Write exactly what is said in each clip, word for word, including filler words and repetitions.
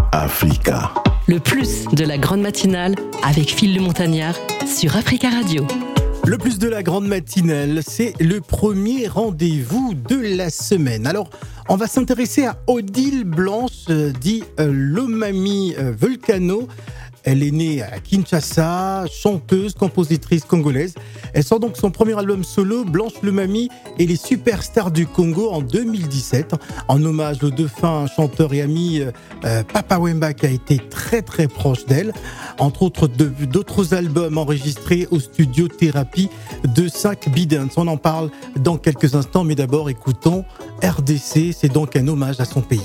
Africa. Le plus de la grande matinale avec Phil le Montagnard sur Africa Radio. Le plus de la grande matinale, c'est le premier rendez-vous de la semaine. Alors, on va s'intéresser à Odile Blanche, euh, dit euh, Lomami euh, Vulcano. Elle est née à Kinshasa, chanteuse, compositrice congolaise. Elle sort donc son premier album solo, Blanche Lomami et les superstars du Congo en deux mille dix-sept, en hommage au défunt chanteur et ami euh, Papa Wemba qui a été très très proche d'elle. Entre autres de, d'autres albums enregistrés au studio Thérapie de cinq Bidens. On en parle dans quelques instants, mais d'abord écoutons R D C, c'est donc un hommage à son pays.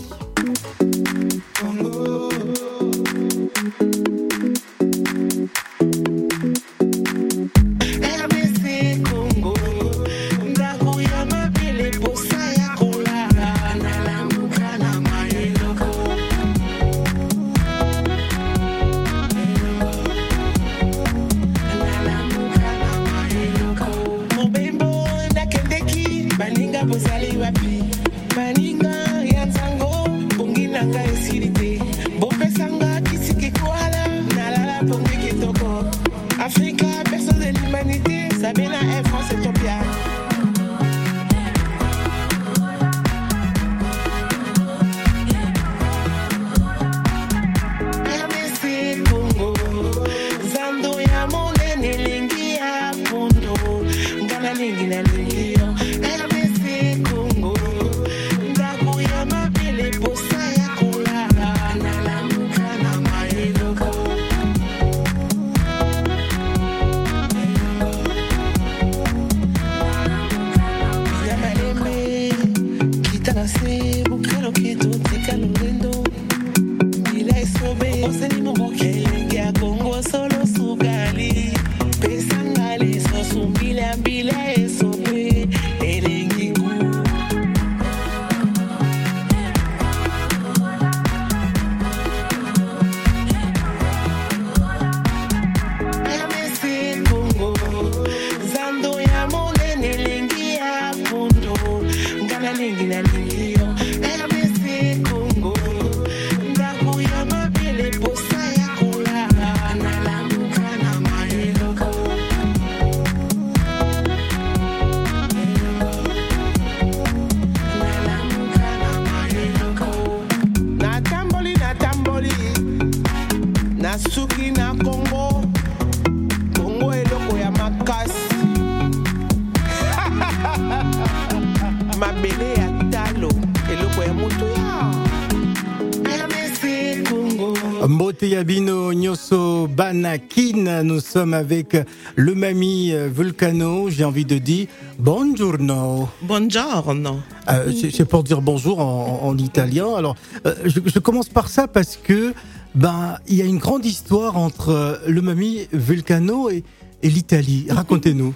Mboteyabino Nyoso Banakin, nous sommes avec Lomami Vulcano. J'ai envie de dire buongiorno. Buongiorno. Euh, c'est, c'est pour dire bonjour en, en italien. Alors, euh, je, je commence par ça parce que ben il y a une grande histoire entre Lomami Vulcano et, et l'Italie. Racontez-nous.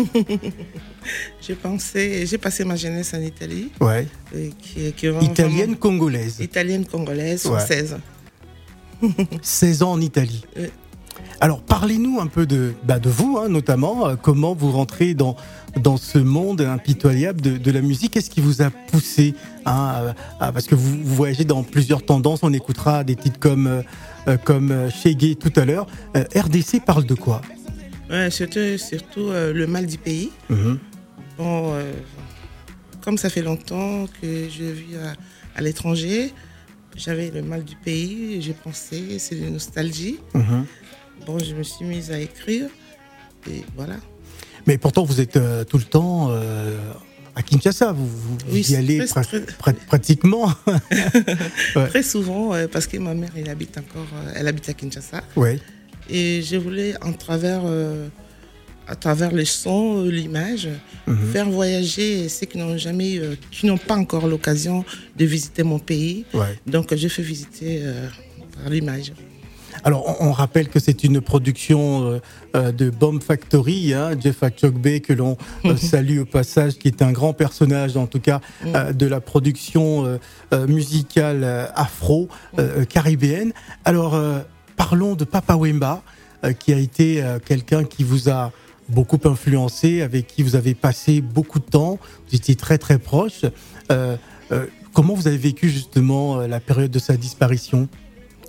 j'ai pensé, j'ai passé ma jeunesse en Italie. Ouais. Qui, qui Italienne congolaise. Italienne congolaise, française. Ouais. seize ans en Italie. Euh. Alors, parlez-nous un peu de, bah, de vous, hein, notamment. Euh, comment vous rentrez dans, dans ce monde impitoyable de, de la musique? Qu'est-ce qui vous a poussé hein, à, à, parce que vous, vous voyagez dans plusieurs tendances. On écoutera des titres comme, euh, comme Shege tout à l'heure. Euh, R D C parle de quoi? Ouais, surtout surtout euh, le mal du pays. Mm-hmm. Bon, euh, comme ça fait longtemps que je vis à, à l'étranger, j'avais le mal du pays, j'ai pensé, c'est de nostalgie. Mm-hmm. Bon, je me suis mise à écrire et voilà. Mais pourtant, vous êtes euh, tout le temps euh, à Kinshasa, vous, vous oui, y allez très, pra- très... Pra- pratiquement. Ouais. Très souvent, euh, parce que ma mère, elle habite encore, euh, elle habite à Kinshasa. Ouais. Et je voulais, en travers, euh, à travers les sons, euh, l'image, mm-hmm. faire voyager ceux qui n'ont jamais, euh, qui n'ont pas encore l'occasion de visiter mon pays. Ouais. Donc, je fais visiter euh, par l'image. Alors, on, on rappelle que c'est une production euh, de Bomb Factory, hein, Jeff Achogbe, que l'on euh, salue au passage, qui est un grand personnage, en tout cas, euh, de la production euh, euh, musicale euh, afro-caribéenne. Euh, Alors, euh, parlons de Papa Wemba, euh, qui a été euh, quelqu'un qui vous a beaucoup influencé, avec qui vous avez passé beaucoup de temps, vous étiez très très proches. Euh, euh, comment vous avez vécu justement la période de sa disparition ?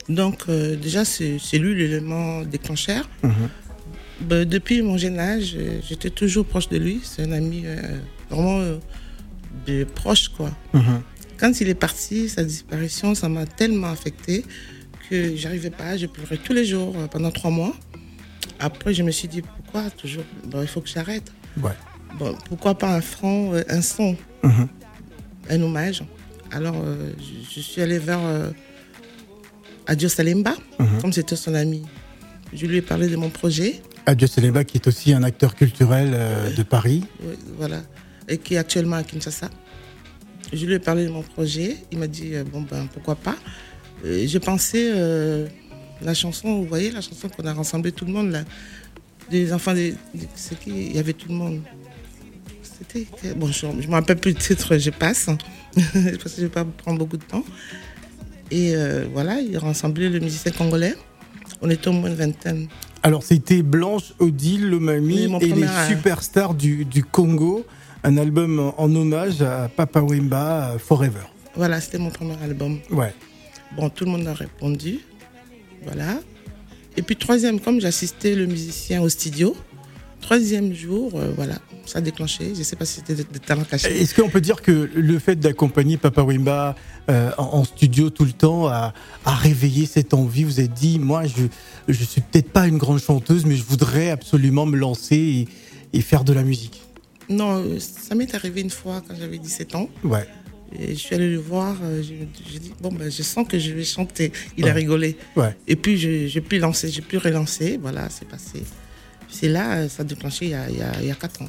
Donc, euh, déjà, c'est, c'est lui l'élément déclencheur. Mmh. Bah, depuis mon jeune âge, j'étais toujours proche de lui. C'est un ami euh, vraiment euh, de proche, quoi. Mmh. Quand il est parti, sa disparition, ça m'a tellement affectée que j'arrivais pas. Je pleurais tous les jours euh, pendant trois mois. Après, je me suis dit, pourquoi toujours bon, il faut que j'arrête. Ouais. Bon, pourquoi pas un franc, euh, un son, mmh. un hommage. Alors, euh, je, je suis allée vers euh, Adio Salemba, mmh. comme c'était son ami. Je lui ai parlé de mon projet. Adio Salemba, qui est aussi un acteur culturel euh, de Paris. Oui, voilà. Et qui est actuellement à Kinshasa. Je lui ai parlé de mon projet. Il m'a dit, euh, bon, ben, pourquoi pas. Euh, j'ai pensé, euh, la chanson, vous voyez, la chanson qu'on a rassemblé tout le monde, là, des enfants, des, des, c'est qui, il y avait tout le monde. C'était, bon, je ne me rappelle plus le titre, je passe, parce que je ne vais pas prendre beaucoup de temps. Et euh, voilà, il a rassemblé le musicien congolais. On était au moins une vingtaine. Alors, c'était Blanche, Odile, Lomami et les euh... superstars du, du Congo. Un album en hommage à Papa Wemba, Forever. Voilà, c'était mon premier album. Ouais. Bon, tout le monde a répondu. Voilà. Et puis, troisième, comme j'assistais le musicien au studio, troisième jour, euh, voilà, ça a déclenché. Je ne sais pas si c'était des, des talents cachés. Est-ce qu'on peut dire que le fait d'accompagner Papa Wemba euh, en, en studio tout le temps a, a réveillé cette envie? Vous avez dit, moi, je ne suis peut-être pas une grande chanteuse, mais je voudrais absolument me lancer et, et faire de la musique. Non, ça m'est arrivé une fois quand j'avais dix-sept ans. Ouais. Et je suis allée le voir, j'ai dit, bon, ben, je sens que je vais chanter. Il ouais. a rigolé. Ouais. Et puis, je n'ai plus lancé, j'ai plus relancé. Voilà, c'est passé. C'est là, ça a déclenché il y a, il y a, il y a quatre ans.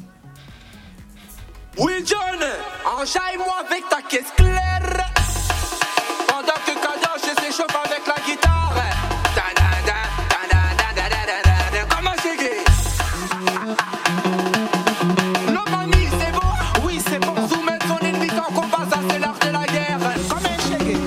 Oui, John, enjaille-moi avec ta caisse claire. Pendant que Kadosh s'échauffe avec la guitare. Comment c'est gay? L'Omani, c'est bon? Oui, c'est bon. Soumettre son ennemi sans combat, ça c'est l'art de la guerre. Comme un chégué.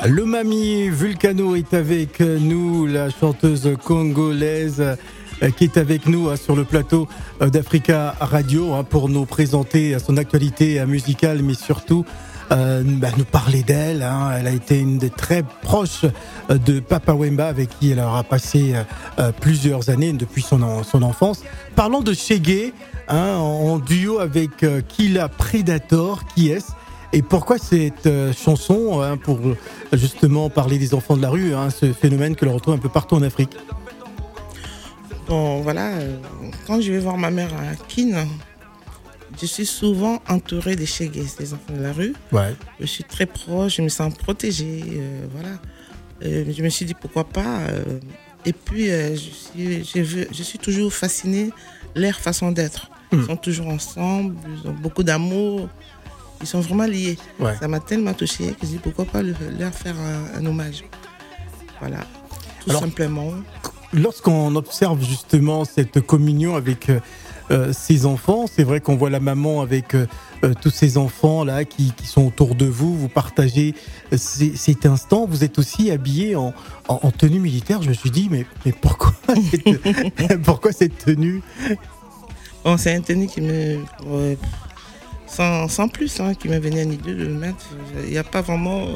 Lomami Vulcano est avec nous, la chanteuse congolaise qui est avec nous hein, sur le plateau d'Africa Radio hein, pour nous présenter son actualité musicale, mais surtout euh, bah, nous parler d'elle. Hein. Elle a été une des très proches de Papa Wemba, avec qui elle aura passé euh, plusieurs années depuis son, son enfance. Parlons de Shege, hein, en duo avec euh, Killa Predator. Qui est-ce et pourquoi cette euh, chanson hein, pour justement parler des enfants de la rue, hein, ce phénomène que l'on retrouve un peu partout en Afrique? Bon, voilà, euh, quand je vais voir ma mère à Kin, je suis souvent entourée des Shege, des enfants de la rue. Ouais. Je suis très proche, je me sens protégée, euh, voilà. Euh, je me suis dit pourquoi pas. Euh, et puis, euh, je, suis, je, veux, je suis toujours fascinée leur façon d'être. Ils mmh. sont toujours ensemble, ils ont beaucoup d'amour, ils sont vraiment liés. Ouais. Ça m'a tellement touchée que je dis pourquoi pas leur faire un, un hommage. Voilà, tout Alors, simplement. Lorsqu'on observe justement cette communion avec euh, ces enfants, c'est vrai qu'on voit la maman avec euh, tous ces enfants-là qui, qui sont autour de vous, vous partagez ces, cet instant, vous êtes aussi habillé en, en, en tenue militaire. Je me suis dit, mais, mais pourquoi, cette, pourquoi cette tenue? Bon, c'est une tenue qui me... Euh, sans, sans plus, hein, qui me venait à l'idée de le mettre. Il n'y a pas vraiment...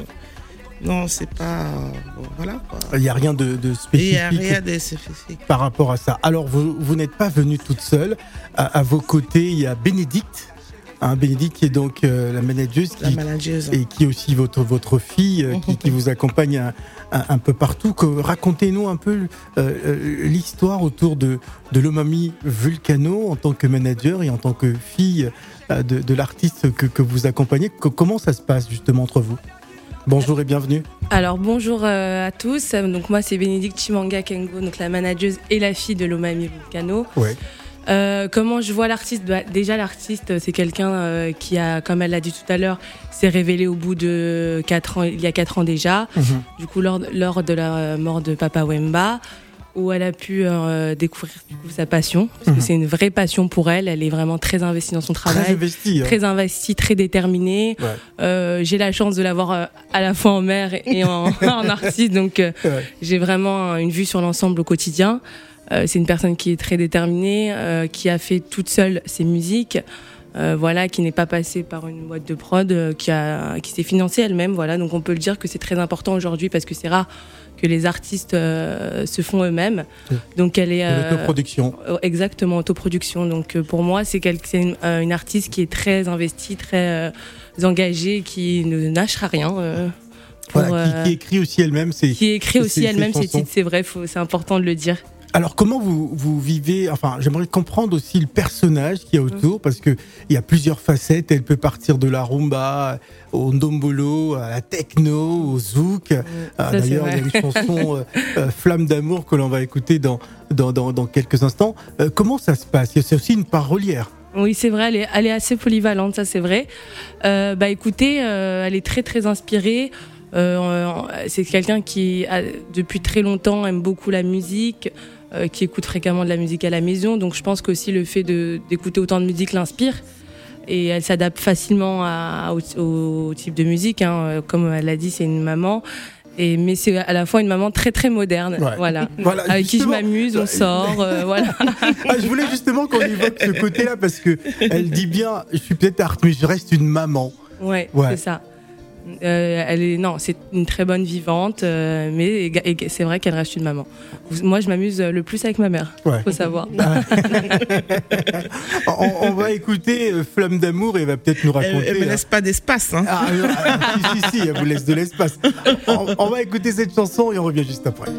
Non, c'est pas... Bon, voilà, quoi. Il n'y a rien de, de spécifique. Il n'y a rien de spécifique. Par rapport à ça. Alors, vous, vous n'êtes pas venue toute seule. À, à vos côtés, il y a Bénédicte. Hein, Bénédicte qui est donc euh, la manageuse. Qui, la manageuse. Et qui est aussi votre, votre fille, euh, qui, qui vous accompagne un, un, un peu partout. Que, racontez-nous un peu euh, l'histoire autour de, de Lomami Vulcano en tant que manager et en tant que fille euh, de, de l'artiste que, que vous accompagnez. Que, comment ça se passe justement entre vous ? Bonjour et bienvenue. Alors bonjour euh, à tous. Donc moi c'est Bénédicte Chimanga Kengo, donc la manageuse et la fille de Lomami Vulcano. Ouais. Euh, comment je vois l'artiste? Bah, déjà l'artiste c'est quelqu'un euh, qui a, comme elle l'a dit tout à l'heure, s'est révélé au bout de quatre ans, il y a quatre ans déjà. Mm-hmm. Du coup lors, lors de la mort de Papa Wemba, où elle a pu euh, découvrir du coup, sa passion, parce mmh. que c'est une vraie passion pour elle. Elle est vraiment très investie dans son travail, très investie, hein. très investie, très déterminée. Ouais. Euh, j'ai la chance de l'avoir euh, à la fois en mère et en, en artiste, donc euh, ouais. j'ai vraiment une vue sur l'ensemble au quotidien. Euh, c'est une personne qui est très déterminée, euh, qui a fait toute seule ses musiques. Euh, voilà, qui n'est pas passée par une boîte de prod, euh, qui a, qui s'est financée elle-même. Voilà, donc on peut le dire que c'est très important aujourd'hui parce que c'est rare que les artistes euh, se font eux-mêmes. Donc elle est euh, autoproduction. Exactement, autoproduction. Donc euh, pour moi, c'est, quelque, c'est une, euh, une artiste qui est très investie, très euh, engagée, qui ne lâchera rien. Euh, pour, voilà, qui, qui écrit aussi elle-même ses qui écrit aussi ses, elle-même ses ses titres. C'est vrai, faut, c'est important de le dire. Alors comment vous, vous vivez, enfin j'aimerais comprendre aussi le personnage qu'il y a autour, parce qu'il y a plusieurs facettes. Elle peut partir de la rumba au ndombolo, à la techno, au zouk. Ça, d'ailleurs il y a une chanson euh, euh, Flamme d'amour que l'on va écouter dans, dans, dans, dans quelques instants. Euh, comment ça se passe? C'est aussi une parolière. Oui, c'est vrai, elle est, elle est assez polyvalente, ça c'est vrai. Euh, bah écoutez, euh, elle est très très inspirée. Euh, c'est quelqu'un qui, a, depuis très longtemps, aime beaucoup la musique, euh, qui écoute fréquemment de la musique à la maison. Donc je pense qu'aussi le fait de, d'écouter autant de musique l'inspire. Et elle s'adapte facilement à, au, au type de musique. Hein. Comme elle l'a dit, c'est une maman. Et, mais c'est à la fois une maman très très moderne, ouais. voilà. voilà, avec qui je m'amuse, on sort, euh, voilà. Ah, je voulais justement qu'on évoque ce côté-là parce que elle dit bien, je suis peut-être art, mais je reste une maman. Ouais, ouais. c'est ça. Euh, elle est non, c'est une très bonne vivante, euh, mais et, et c'est vrai qu'elle reste une maman. Moi, je m'amuse le plus avec ma mère. Ouais. Faut savoir. on, on va écouter euh, Flamme d'amour et elle va peut-être nous raconter. Elle, elle me laisse pas d'espace. Hein. Ah, ah, si, si, si, elle vous laisse de l'espace. On, on va écouter cette chanson et on revient juste après.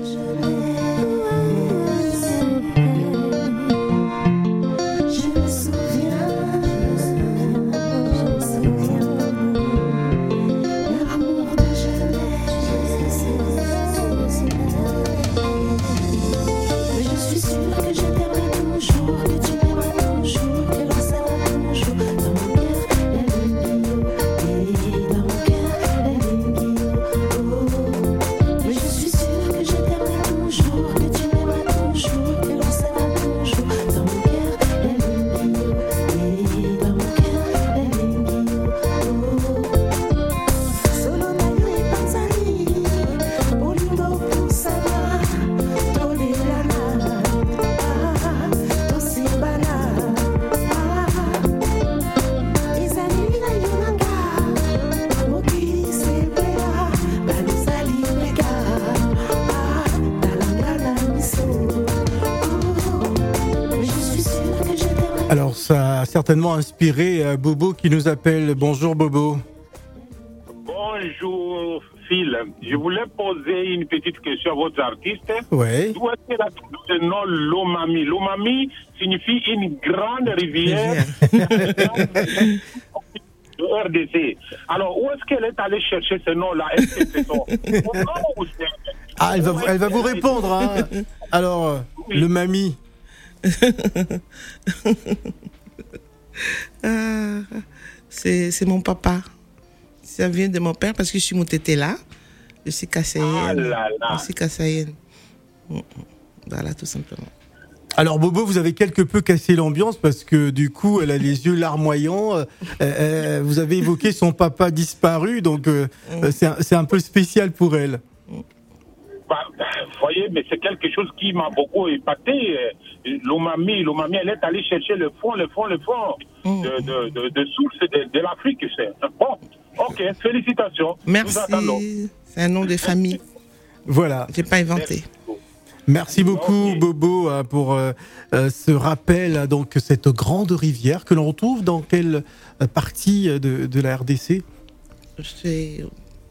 Je suis sûre que je t'aimerai toujours. ça a certainement inspiré euh, Bobo qui nous appelle. Bonjour Bobo. Bonjour Phil, je voulais poser une petite question à votre artiste. Ouais. D'où est-ce qu'elle a trouvé le nom Lomami? Lomami signifie une grande rivière de R D C. Alors, où est-ce qu'elle est allée chercher ce nom-là? Est-ce que c'est son nom ou c'est... Ah, elle va, elle va vous répondre. Hein. Alors, euh, oui. Le Mami. ah, c'est, c'est mon papa. Ça vient de mon père parce que je suis Moutété là. Je suis Kassaïenne. Ah là là. Je suis Kassaïenne. Voilà, tout simplement. Alors Bobo, vous avez quelque peu cassé l'ambiance parce que du coup, elle a les yeux larmoyants. Euh, euh, vous avez évoqué son papa disparu, donc euh, mm. c'est, un, c'est un peu spécial pour elle. Bah, vous voyez, mais c'est quelque chose qui m'a beaucoup épaté. L'Omami, l'Omami, elle est allée chercher le fond, le fond, le fond mm. de, de, de, de source de, de l'Afrique. C'est bon. Ok, félicitations. Merci. C'est un nom de famille. Voilà. J'ai pas inventé. Merci beaucoup okay. Bobo pour euh, ce rappel donc cette grande rivière que l'on retrouve dans quelle partie de, de la R D C? C'est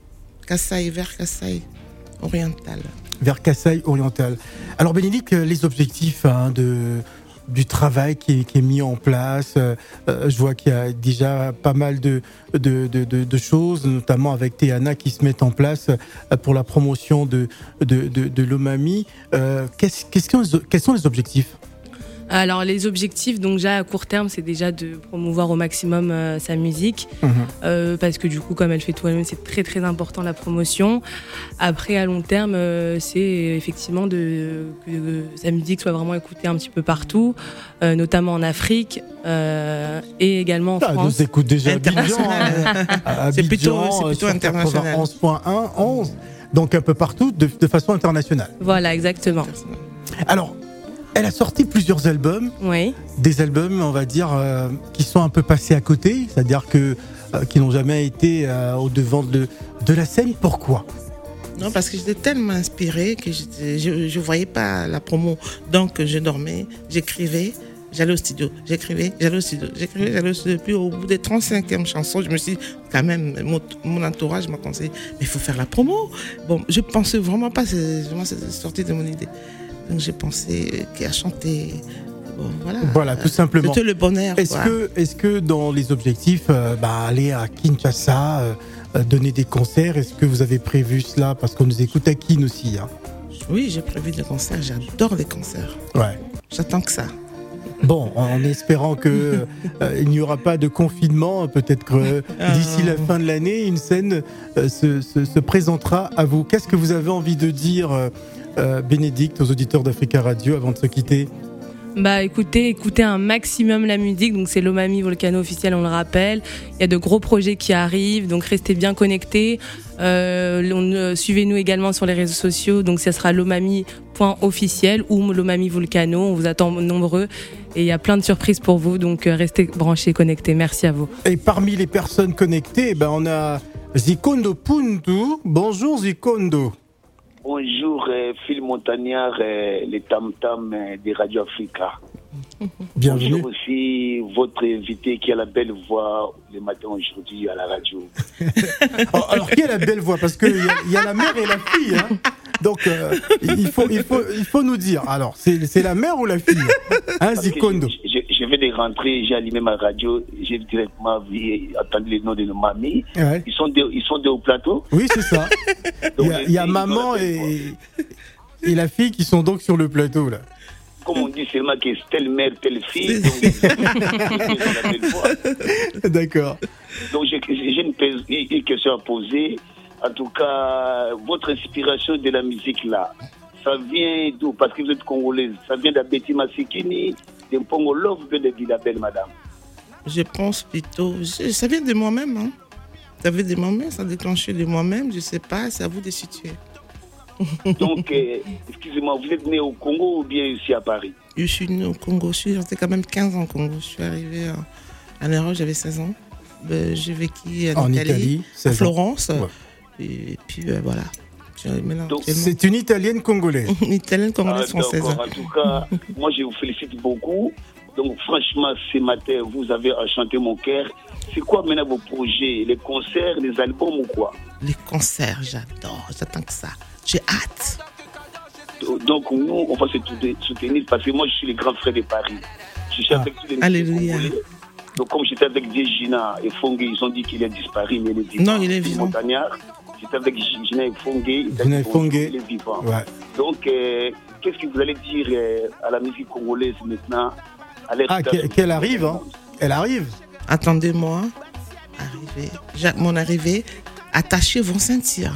Kasaï, vers Kasaï oriental. Vers Kasaï oriental. Alors Bénédicte, les objectifs hein, de du travail qui est, qui est mis en place. Euh, je vois qu'il y a déjà pas mal de, de, de, de, de choses, notamment avec Théana qui se mettent en place pour la promotion de, de, de, de l'Omami. Euh, qu'est-ce, qu'est-ce que, quels sont les objectifs ? Alors les objectifs, donc déjà à court terme, c'est déjà de promouvoir au maximum euh, sa musique, mmh. euh, parce que du coup, comme elle fait tout elle-même, c'est très très important la promotion. Après, à long terme, euh, c'est effectivement de que, que sa musique soit vraiment écoutée un petit peu partout, euh, notamment en Afrique euh, et également en ah, France. Nous écoute déjà Abidjan, Abidjan, c'est plutôt, c'est plutôt international. onze point un, onze, donc un peu partout, de, de façon internationale. Voilà, exactement. Alors. Elle a sorti plusieurs albums, oui. Des albums, on va dire, euh, qui sont un peu passés à côté, c'est-à-dire que euh, qui n'ont jamais été euh, au devant de, de la scène. Pourquoi ? Non, parce que j'étais tellement inspirée que je ne voyais pas la promo. Donc, je dormais, j'écrivais, j'allais au studio, j'écrivais, j'allais au studio, j'écrivais, j'allais au studio. Puis, au bout des trente-cinquième chanson, je me suis dit, quand même, mon, mon entourage m'a conseillé, mais il faut faire la promo. Bon, je ne pensais vraiment pas, c'est vraiment c'est sorti de mon idée. Donc j'ai pensé qu'à chanter, bon, voilà. Voilà, tout simplement. C'était le bonheur. Est-ce quoi. que, est-ce que dans les objectifs, euh, bah, aller à Kinshasa, euh, donner des concerts, est-ce que vous avez prévu cela? Parce qu'on nous écoute à Kin aussi. Hein. Oui, j'ai prévu des concerts. J'adore les concerts. Ouais. J'attends que ça. Bon, en espérant qu'il euh, n'y aura pas de confinement, peut-être que euh, d'ici la fin de l'année, une scène euh, se, se, se présentera à vous. Qu'est-ce que vous avez envie de dire euh, Euh, Bénédicte, aux auditeurs d'Africa Radio avant de se quitter? Bah écoutez, écoutez un maximum la musique, donc c'est l'Omami Volcano officiel, on le rappelle. Il y a de gros projets qui arrivent, donc restez bien connectés. Euh, on, euh, suivez-nous également sur les réseaux sociaux, donc ça sera l'omami point officiel ou l'Omami Volcano, on vous attend nombreux et il y a plein de surprises pour vous, donc euh, restez branchés, connectés, merci à vous. Et parmi les personnes connectées, ben, on a Zikondo Puntu. Bonjour Zikondo. Bonjour, euh, Phil Montagnard, euh, les tam-tam euh, de Radio Africa. Bienvenue. Bonjour aussi votre invité qui a la belle voix le matin aujourd'hui à la radio. Alors, qui a la belle voix? Parce qu'il y, y a la mère et la fille. Hein. Donc, euh, il, faut, il, faut, il faut nous dire. Alors, c'est, c'est la mère ou la fille? Hein, Zikondo? Je, je, je vais de rentrer, j'ai allumé ma radio, j'ai directement vu, entendu les noms de nos mamies. Ouais. Ils sont deux, ils sont deux au plateau. Oui, c'est ça. Il y a, il y a maman et, et la fille qui sont donc sur le plateau, là. Comme on dit seulement que c'est telle mère, telle fille. Donc, d'accord. Donc, j'ai, j'ai une, une question à poser. En tout cas, votre inspiration de la musique là, ça vient d'où? Parce que vous êtes congolaise. Ça vient d'Abeti Masikini, de Mpongo Love, de Vilabelle, madame. Je pense plutôt. Je, ça vient de moi-même. Hein. Ça vient de moi-même, ça a déclenché de moi-même. Je ne sais pas, c'est à vous de situer. Donc, euh, excusez-moi, vous êtes né au Congo ou bien ici à Paris? Je suis né au Congo. Je suis resté quand même quinze ans au Congo. Je suis arrivé en Europe, j'avais seize ans. Ben, j'ai vécu en, en Italie, Italie à Florence. Ouais. Et puis euh, voilà. Donc, c'est une Italienne congolaise. Une Italienne congolaise ah, française. En tout cas, moi je vous félicite beaucoup Donc franchement, ce matin, vous avez enchanté mon cœur. C'est quoi maintenant vos projets? Les concerts, les albums ou quoi? Les concerts, j'adore, j'attends que ça. J'ai hâte. Donc nous, on va se soutenir parce que moi, je suis le grand frère de Paris. Je suis ah. avec tous les Alléluia. Donc comme j'étais avec Gina et Fongue, ils ont dit qu'il est disparu, mais il est vivant. Non, il est vivant. Montagnard. J'étais avec Gina et Fongue, Gina et Fongue. Il est vivant. Ouais. Donc, euh, qu'est-ce que vous allez dire euh, à la musique congolaise maintenant? Ah, qu'elle arrive, hein. Elle arrive. Attendez-moi. Arrivée. Jacques, mon arrivée. Attachez vos ceintures.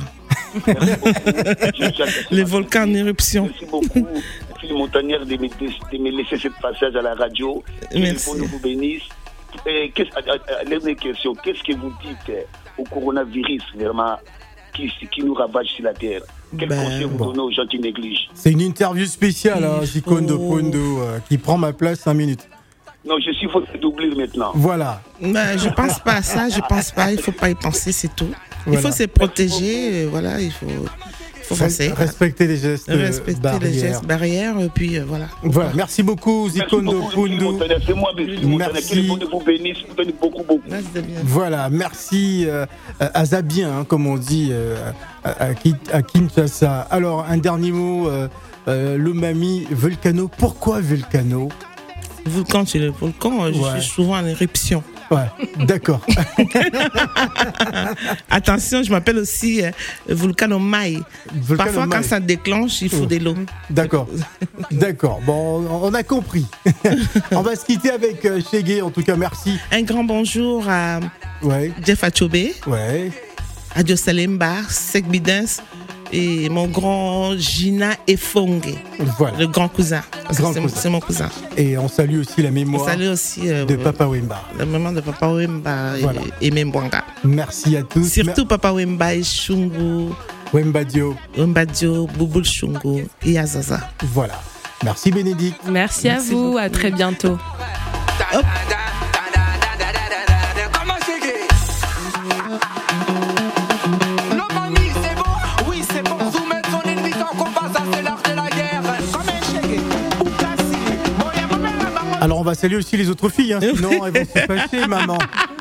Les volcans en éruption. Merci beaucoup, Philippe Montagnard, de me, de me laisser ce passage à la radio. Merci. Que vous bénisse. Dernière question. Qu'est-ce que vous dites au coronavirus, vraiment, qui, qui nous ravage sur la terre? Quel ben, conseil vous bon. donnez aux gens qui négligent? C'est une interview spéciale, hein, Zikondo Pondo, euh, qui prend ma place cinq minutes. Non, je suis faut doubler maintenant. Voilà. Ben, je pense pas à ça, je pense pas. Il faut pas y penser, c'est tout. Voilà. Il faut se protéger, voilà, il faut, il faut penser. Respecter les gestes Respecter barrières. les gestes barrières, et puis euh, voilà. Voilà, merci beaucoup, Zikondo Pondo. C'est moi, merci. Que vous bénisse, vous bénisse beaucoup, beaucoup. Merci de bien. Voilà, merci euh, à Zabien, hein, comme on dit euh, à, à Kinshasa. Alors, un dernier mot, euh, euh, le Mami Volcano. Pourquoi Volcano? Volcan, c'est le volcan, je ouais. suis souvent en éruption. Ouais, d'accord. Attention, je m'appelle aussi euh, Volcano Mai. Volcano Parfois, Mai. Quand ça déclenche, il faut oh. de l'eau. D'accord. D'accord. Bon, on a compris. On va se quitter avec euh, Chegué. En tout cas, merci. Un grand bonjour à ouais. Jeff Achobé. Ouais. À Diosalemba, Sek Bidens. Et mon grand Gina Efongue, voilà. le grand cousin. Grand c'est, cousin. c'est mon cousin. Et on salue aussi la mémoire on salue aussi, euh, de Papa Wemba. La mémoire de Papa Wemba voilà. et, et Membwanga. Merci à tous. Surtout Mer- Papa Wemba et Shungu. Wembadio. Wembadio, Bouboul Shungu et Azaza. Voilà. Merci Bénédicte. Merci, Merci à vous. Beaucoup. À très bientôt. Hop. Alors on va saluer aussi les autres filles, hein, sinon elles vont se fâcher, maman.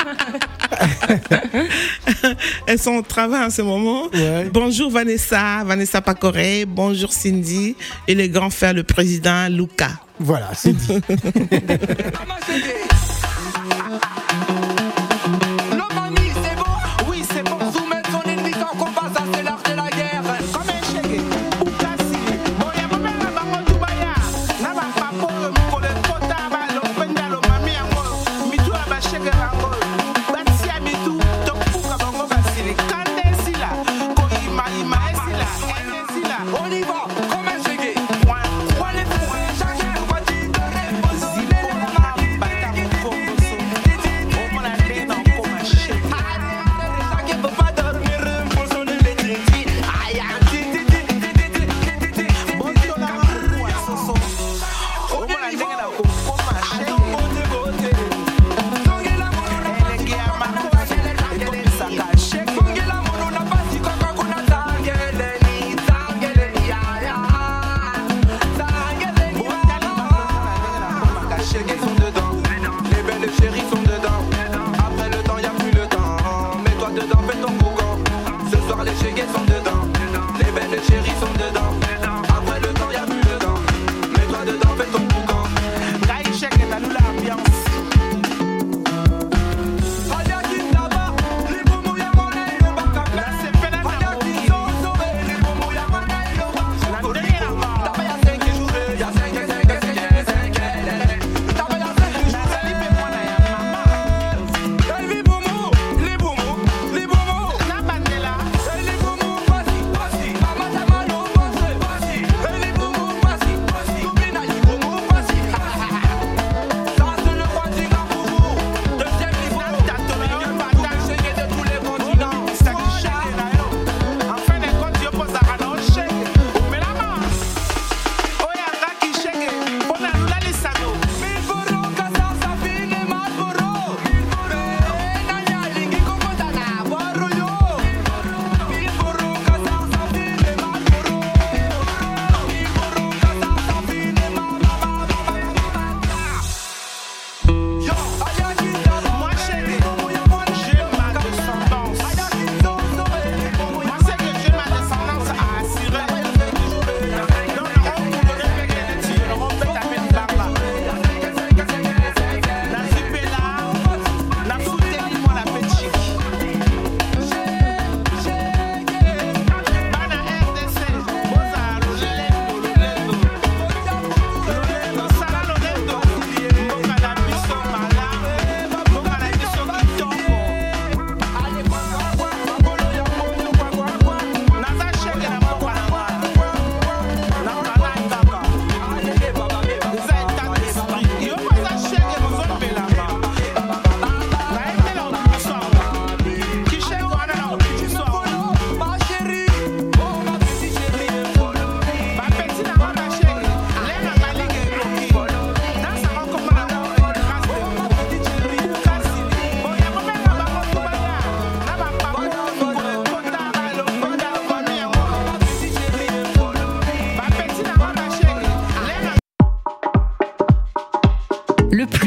Elles sont au travail en ce moment. Ouais. Bonjour Vanessa, Vanessa Pacoré, bonjour Cindy et le grand frère, le président Luca. Voilà, c'est dit.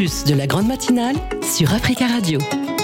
plus de la grande matinale sur Africa Radio.